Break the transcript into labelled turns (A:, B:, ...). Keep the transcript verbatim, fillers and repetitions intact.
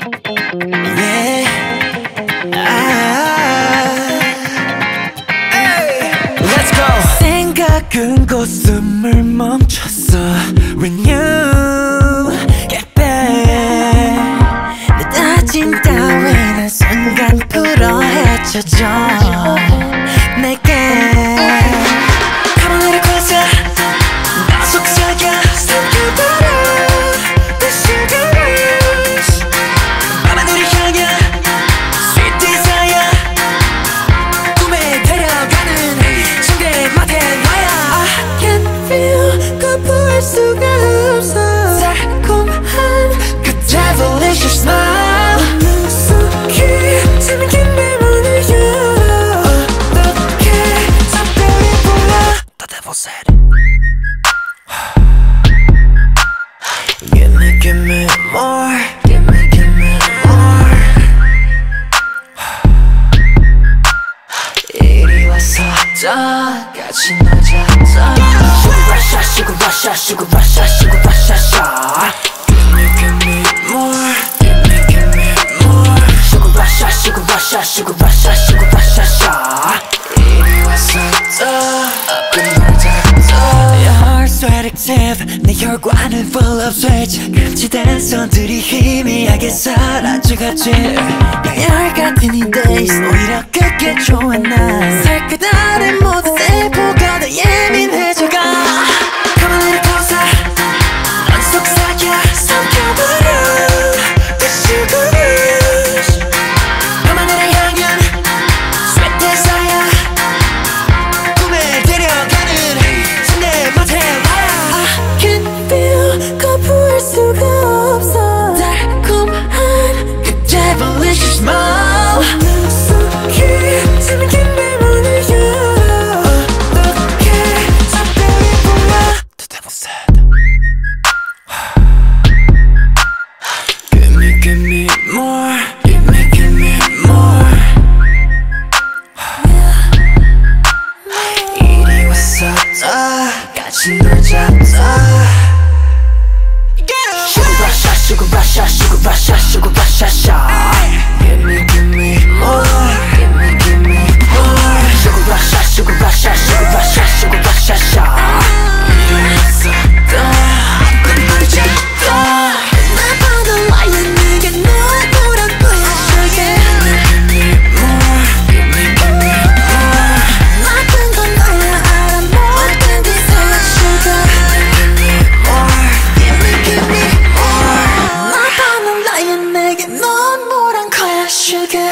A: Yeah. 아, hey. Let's go. 생각은 곧 숨을 멈췄어 When you get back 내 다짐 따위는 순간 풀어 헤쳐져 내게 하늘을 걷어 나 속삭여 삼켜버려 내 시간을 밤하늘을 향해 Sweet desire 꿈에 데려가는 침대 맡에 너야 I can feel 거부할 수가 없어 달콤한 그 devilish smile 능숙히 잠긴 내 문을 열어 어떻게 작별이 보여 The devil said Give me, give me more Give me, give me more 이리 와서 더 같이 놀자 Sugar rush, sugar rush, sugar rush, sugar rush, sugar Give me, give me more Give me, give me more Sugar rush, sugar rush, sugar rush, sugar rush, sugar 이리 와서 더 끝나자 Your heart's so addictive 내 혈관을 full of switch 금지된 손들이 희미하게 사라져가지 강렬 같은 이 days 오히려 그게 좋아 난 살그다른 모든 세포가 더 예민해져가 Come on little closer 넌 속삭여 삼켜버려 The sugar rush 밤하늘을 향한 Sweet desire 꿈에 데려가는 침대 맡에 I can feel 거부할 수가 없어 달콤한 그 devilish smile 능숙히 잠긴 내 문을 열어 어떻게 작별이 보여 The devil said Give me, give me more Give me, give me more 이리 와서 더 같이 놀자 더 Sugar rush, sugar rush, sugar rush, sugar rush, sugar Give me, give me more Give me, give me more Sugar rush, sugar rush, sugar rush, sugar rush, sugar 이리 와서 더 끝나자 더 나보다 와야 내게 너의 보란 거야 Sugar Give me, give me more Give me, give me more 나쁜 건 너야 알아 모든 게 새야 Sugar Give me, give me more Give me, give me more 나보다 와야 내게 넌 뭐란 거야 Sugar